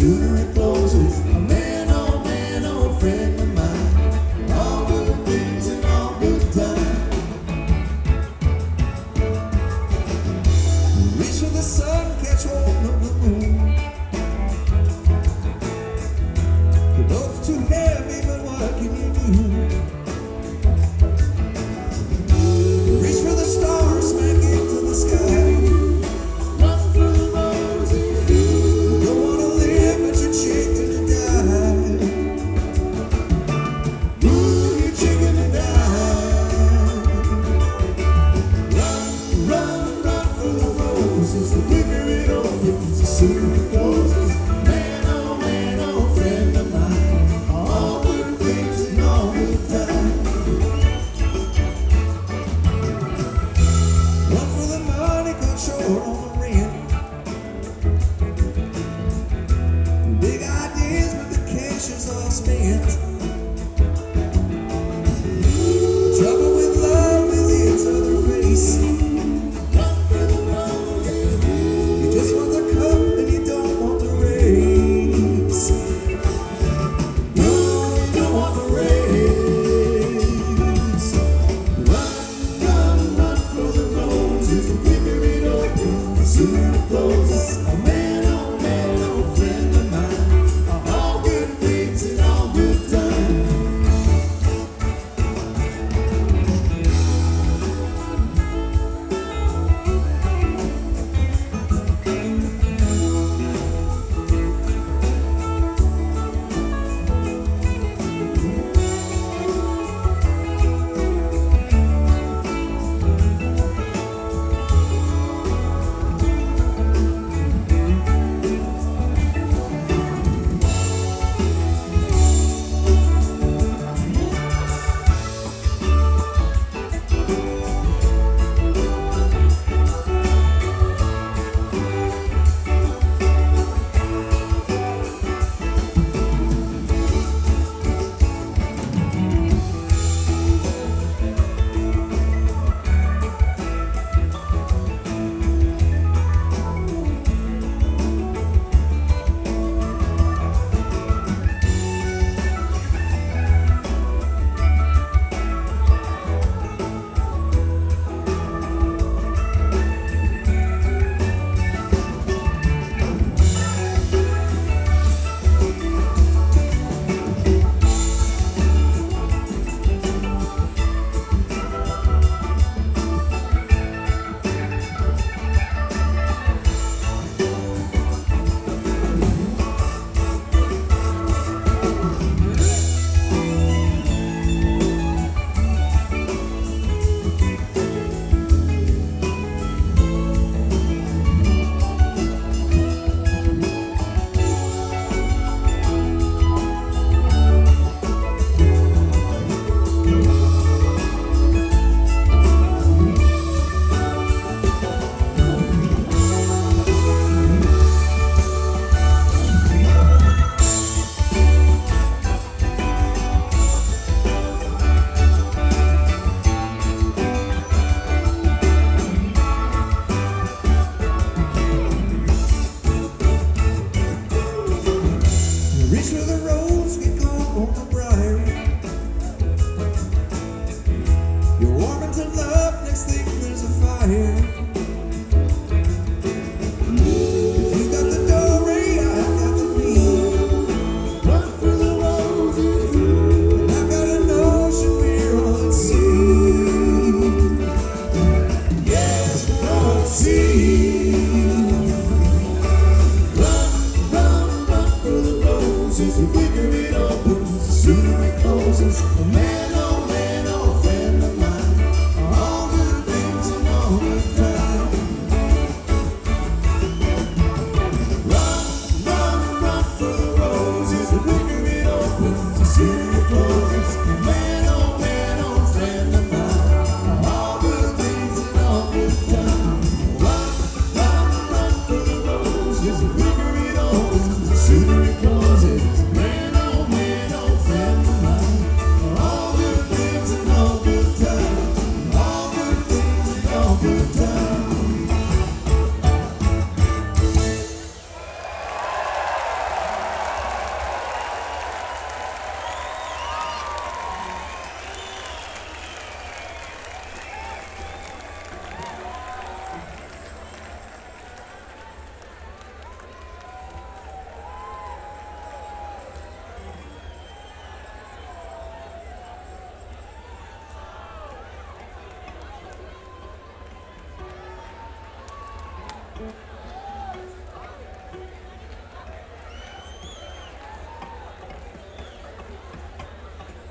sooner it closes. A man, oh, friend of mine. All good things and all good times. Reach for the sun, catch hold of the moon. The boat's too heavy, but what can you do? Reach for the stars, smack into the sky. Run for the roses. You don't wanna live, but you're chicken to die. Ooh, you're chicken to die. Run for the roses. The quicker it opens, the sooner it closes. Man, oh, friend of mine. All good things and all good times. Run for the money, cut short on the rent. Big ideas, but the cash is all spent. Trouble with love is its other face. Run for the roses. You just want the cup and you don't want the race. No, you don't want the race. Run for the roses. The quicker it opens, the sooner it closes. Oh man, oh, friend of mine. All good things and all good times. Reach for the rose, get caught on the briar. You're warming to love, next thing there's a fire. If you got the dory, I've got the meat. Run for the roses, and I've got an ocean we're all at sea. Yes, we're all at sea. The quicker it opens, the sooner it closes. Oh man, oh, friend of mine. All good things and all good times. Run for the roses. The quicker it opens, the sooner it closes. Oh man, oh, friend of mine. All good things and all good times. Run for the roses. The quicker it opens, the sooner it closes.